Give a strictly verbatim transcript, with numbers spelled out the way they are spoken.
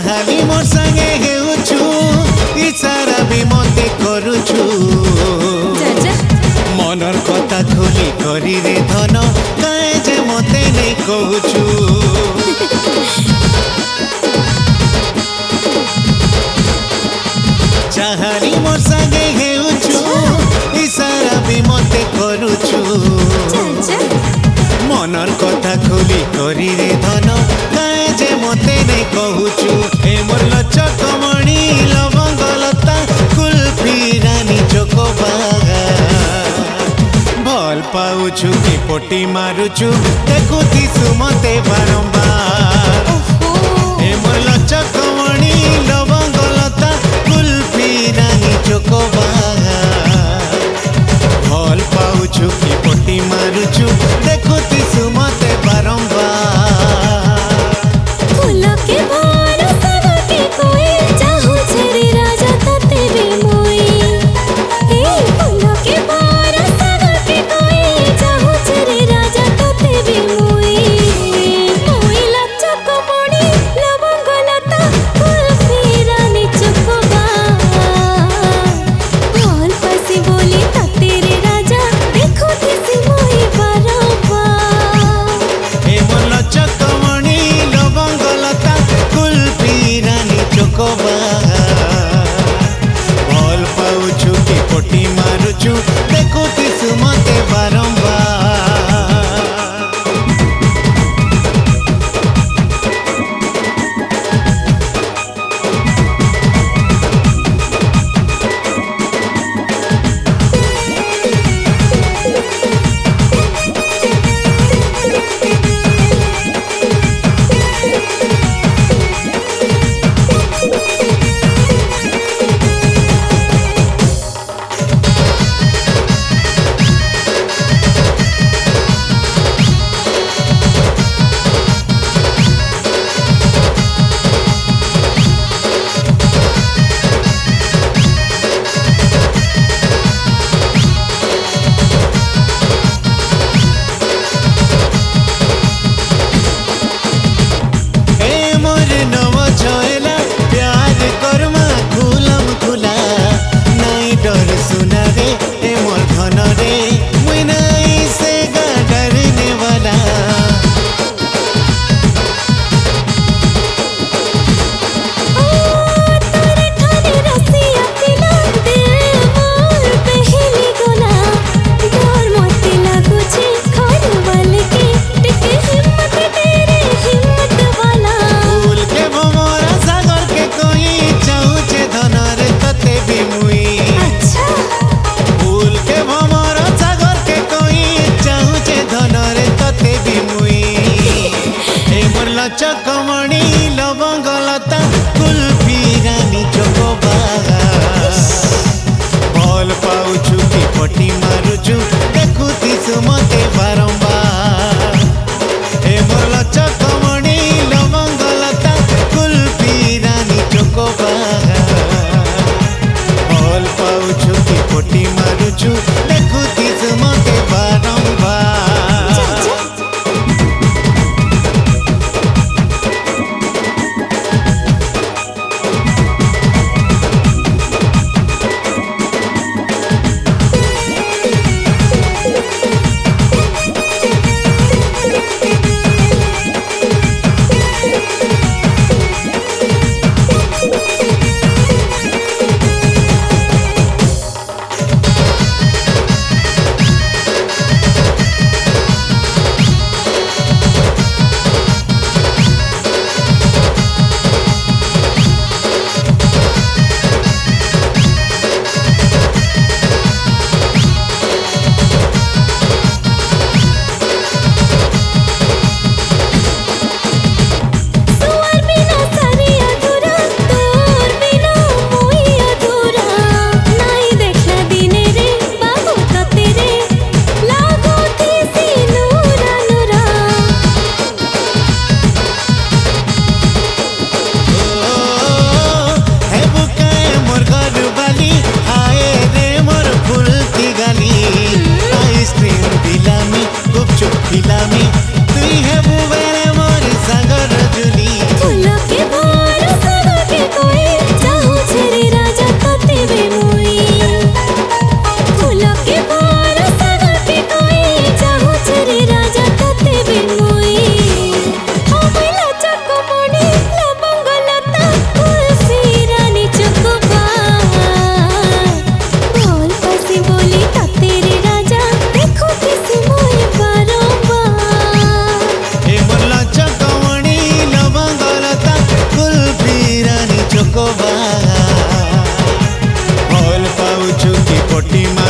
चाहली मोर संगे हेउछु इशारा भी मते करूछु मनर कथा खोली करी रे धन काहे जे मते नहीं कहूछु चाहली मोर संगे हेउछु इशारा भी मते करूछु मनर कथा खोली करी रे धन काहे जे मते नहीं कहूछु ए मोर लचकमणि लवंग लता कुल्फी रानी चोकोबागा भल पाउछु कि पोटी मारुछु देखुथिसु मते बारंबार ए मोर लचकमणि लवंग लता कुल्फी रानी चोकोबागा भल पाउछु कि पोटी मारुछु देखुथिसु मते बारंबार भल पाउछु कि पोटी मारुछु देखुथिसु मते बारंबार लचकमणि लवंग लता कुल्फी रानी चोकोबागा भल पाउछु कि पोटी मारुछु देखुथिसु मते बारंबार ए मोर लचकमणि लवंग लता कुल्फी रानी चोकोबागा भल पाउछु कि पोटी मारुछु देखुथिसु मते बारंबार रे राजा तते बिमुई हो मैला चकमणी लवंग लता तुलसी रानी चकबा बोल पसी बोली तते रे राजा देखो किसी मोय बारंबार ए मोरला चकमणी लवंग लता कुल्फी रानी चकोबा बोल पाउछु की कोटी